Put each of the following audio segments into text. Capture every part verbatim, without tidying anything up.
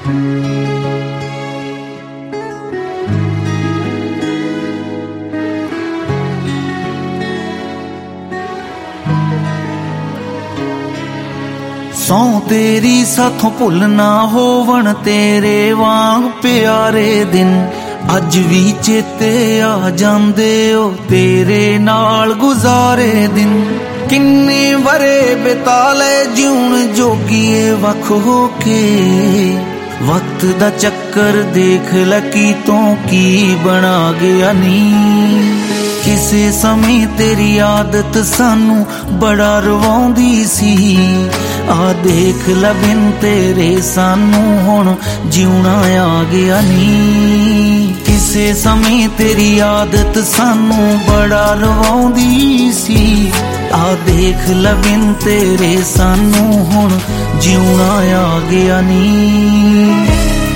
ਸੌ ਤੇਰੀ ਸਾਥੋਂ ਭੁੱਲ ਨਾ ਹੋਵਣ ਤੇਰੇ ਵਾਂਗ ਪਿਆਰੇ ਦਿਨ ਅੱਜ ਵੀ ਚੇਤੇ ਆ ਜਾਂਦੇ ਓ ਤੇਰੇ ਨਾਲ ਗੁਜ਼ਾਰੇ ਦਿਨ ਕਿੰਨੇ ਵਰੇ ਬਿਤਾ ਲੈ ਜਿਉਣ ਜੋਗੀਏ ਵੱਖ ਹੋ ਕੇ ਵਕਤ ਦਾ ਚੱਕਰ ਦੇਖ ਲੈ ਕੀ ਤੋਂ ਕੀ ਬਣਾ ਗਿਆ ਨੀ ਕਿਸੇ ਸਮੇਂ ਤੇਰੀ ਆਦਤ ਸਾਨੂੰ ਬੜਾ ਰਵਾਉਂਦੀ ਸੀ ਆ ਦੇਖ ਲੈ ਬਿਨ ਤੇਰੇ ਸਾਨੂੰ ਹੁਣ ਜਿਉਣਾ ਆ ਗਿਆ ਨੀ ਕਿਸੇ ਸਮੇਂ ਤੇਰੀ ਆਦਤ ਸਾਨੂੰ ਬੜਾ ਰਵਾਉਂਦੀ ਸੀ ਆ ਦੇਖ ਲੈ ਬਿਨ ਤੇਰੇ ਸਾਨੂੰ ਹੁਣ ਜਿਉਣਾ ਆ ਗਿਆ ਨੀ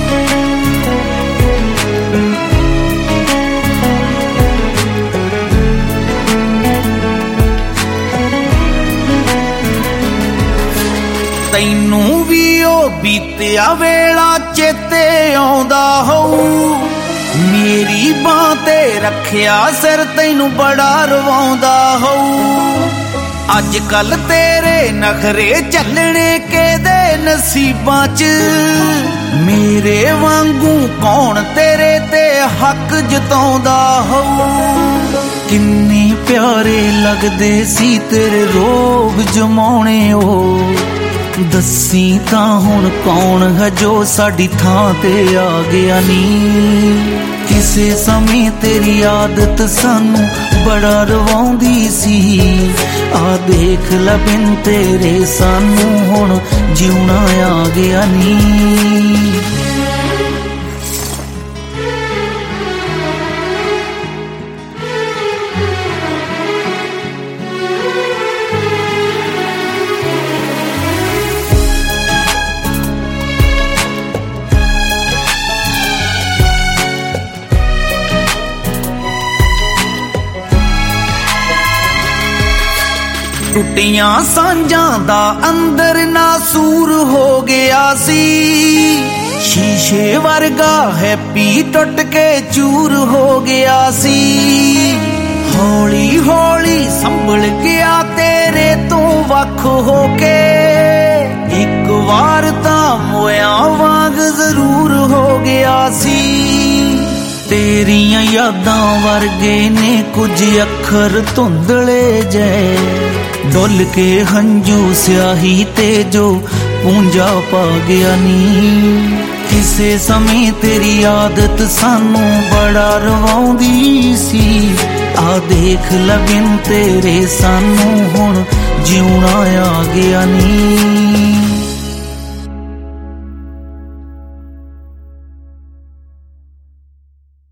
ਤੈਨੂੰ ਵੀ ਉਹ ਬੀਤਿਆ ਵੇਲਾ ਚੇਤੇ ਆਉਂਦਾ ਹੋਊ ਮੇਰੀ ਬਾਂਹ ਤੇ ਰੱਖਿਆ ਸਿਰ ਤੈਨੂੰ ਬੜਾ ਰਵਾਉਂਦਾ ਹੋਊ ਅੱਜ ਕੱਲ ਤੇਰੇ ਨਖਰੇ ਚੱਲਣੇ ਕਿਹਦੇ ਨਸੀਬਾਂ 'ਚ ਮੇਰੇ ਵਾਂਗੂ ਕੌਣ ਤੇਰੇ ਤੇ ਹੱਕ ਜਤਾਉਂਦਾ ਹੋਊ ਕਿੰਨੇ ਪਿਆਰੇ ਲੱਗਦੇ ਸੀ ਤੇਰੇ ਰੋਗ ਜਮਾਉਣੇ ਉਹ ਦੱਸੀ ਤਾਂ ਹੁਣ ਕੌਣ ਹੈ ਜੋ ਸਾਡੀ ਥਾਂ ਤੇ ਆ ਗਿਆ ਨੀ ਕਿਸੇ ਸਮੇਂ ਤੇਰੀ ਆਦਤ ਸਾਨੂੰ ਬੜਾ ਰਵਾਉਂਦੀ ਸੀ ਆ ਦੇਖ ਲੈ ਬਿਨ ਤੇਰੇ ਸਾਨੂੰ ਹੁਣ ਜਿਉਣਾ ਆ ਗਿਆ ਨੀ ਟੁੱਟੀਆਂ ਸਾਂਝਾਂ ਦਾ ਅੰਦਰ ਨਾਸੂਰ ਹੋ ਗਿਆ ਸੀ ਸ਼ੀਸ਼ੇ ਵਰਗਾ ਹੈਪੀ ਟੁੱਟ ਕੇ ਚੂਰ ਹੋ ਗਿਆ ਸੀ ਹੌਲੀ ਹੌਲੀ ਸੰਭਲ ਗਿਆ ਤੇਰੇ ਤੋਂ ਵੱਖ ਹੋ ਕੇ ਇੱਕ ਵਾਰ ਤਾਂ ਮੋਇਆ ਵਾਂਗ ਜ਼ਰੂਰ ਹੋ ਗਿਆ ਸੀ ਤੇਰੀਆਂ ਯਾਦਾਂ ਵਰਗੇ ਨੇ ਕੁਝ ਅੱਖਰ ਧੁੰਦਲੇ ਜੇ ਡੁੱਲ ਕੇ ਹੰਝੂ ਸਿਆਹੀ ਤੇ ਜੋ ਪੂੰਝਾ ਪਾ ਗਿਆ ਨੀ ਕਿਸੇ ਸਮੇਂ ਤੇਰੀ ਆਦਤ ਸਾਨੂੰ ਬੜਾ ਰਵਾਉਂਦੀ ਸੀ ਆ ਦੇਖ ਲੈ ਬਿਨ ਤੇਰੇ ਸਾਨੂੰ ਹੁਣ ਜਿਉਣਾ ਆ ਗਿਆ ਨੀ